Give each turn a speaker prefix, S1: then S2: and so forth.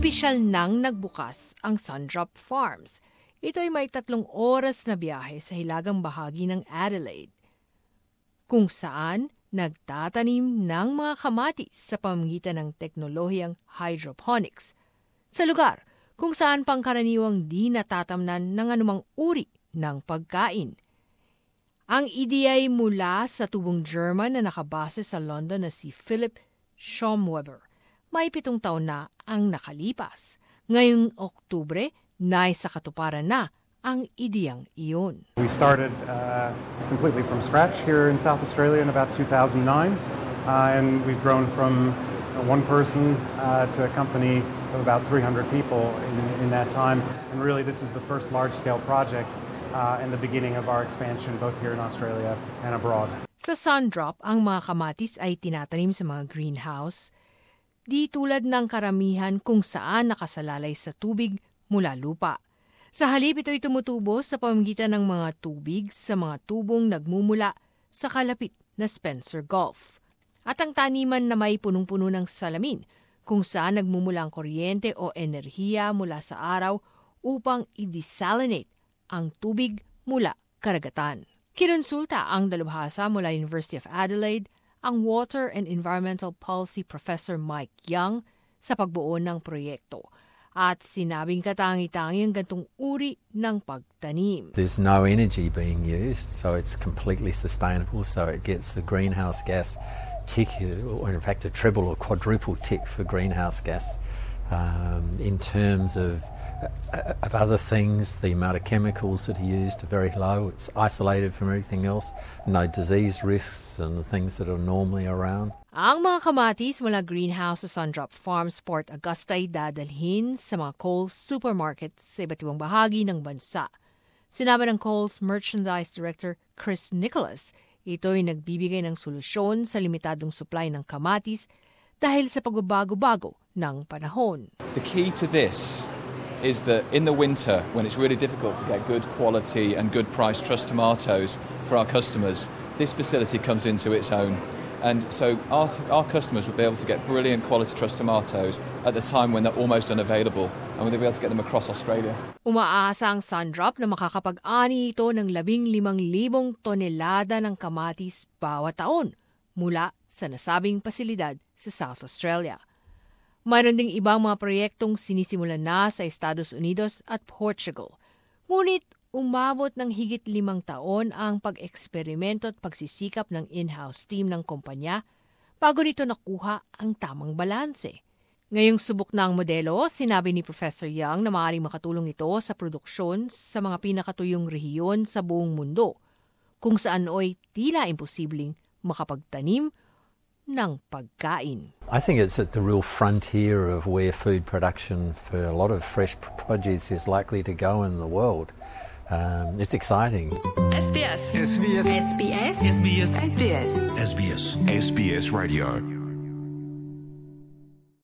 S1: opisyal nang nagbukas ang Sundrop Farms. Ito ay may 3 oras na biyahe sa hilagang bahagi ng Adelaide, kung saan nagtatanim ng mga kamatis sa pamamagitan ng teknolohiyang hydroponics, sa lugar kung saan pangkaraniwang di natatamnan ng anumang uri ng pagkain. Ang ideya ay mula sa tubong German na nakabase sa London na si Philip Schomweber. May 7 taon na ang nakalipas. Ngayong Oktubre, naisa katuparan na ang ideyang iyon.
S2: We started completely from scratch here in South Australia in about 2009, and we've grown from one person to a company of about 300 people in that time. And really, this is the first large-scale project and the beginning of our expansion both here in Australia and abroad.
S1: Sa Sundrop, ang mga kamatis ay tinatanim sa mga greenhouse, di tulad ng karamihan kung saan nakasalalay sa tubig mula lupa. Sa halip, ito'y tumutubo sa pamamagitan ng mga tubig sa mga tubong nagmumula sa kalapit na Spencer Gulf. At ang taniman na may punong-puno ng salamin kung saan nagmumula ang kuryente o enerhiya mula sa araw upang i-desalinate ang tubig mula karagatan. Kinonsulta ang dalubhasa mula University of Adelaide ang Water and Environmental Policy Professor Mike Young sa pagbuo ng proyekto. At sinabing katangi-tangi ang gantong uri ng pagtanim.
S3: There's no energy being used, so it's completely sustainable, so it gets the greenhouse gas tick, or in fact a treble or quadruple tick for greenhouse gas. In terms of other things, the amount of chemicals that are used are very low. It's isolated from everything else. No disease risks and the things that are normally around.
S1: Ang mga kamatis mula greenhouse sa Sundrop Farms Port Augusta ay dadalhin sa mga Coles supermarkets sa iba't ibang bahagi ng bansa. Sinabi ng Coles Merchandise Director Chris Nicholas, ito'y nagbibigay ng solusyon sa limitadong supply ng kamatis dahil sa pagbabago-bago ng panahon.
S4: The key to this is that in the winter, when it's really difficult to get good quality and good price truss tomatoes for our customers, this facility comes into its own. And so our customers will be able to get brilliant quality truss tomatoes at the time when they're almost unavailable, and we'll be able to get them across Australia.
S1: Umaasa ang Sundrop na makakapag-ani ito ng 15,000 tonelada ng kamatis bawat taon mula sa nasabing pasilidad sa South Australia. Mayroon ding ibang mga proyektong sinisimulan na sa Estados Unidos at Portugal. Ngunit umabot ng higit 5 taon ang pag-eksperimento at pagsisikap ng in-house team ng kumpanya bago nito nakuha ang tamang balanse. Ngayong subok na ang modelo, sinabi ni Professor Young na maaaring makatulong ito sa produksyon sa mga pinakatuyong rehiyon sa buong mundo, kung saan ay tila imposibleng makapagtanim ng pagkain.
S3: I think it's at the real frontier of where food production for a lot of fresh produce is likely to go in the world. It's exciting.
S5: SBS. SBS. SBS. SBS. SBS. SBS. SBS Radio.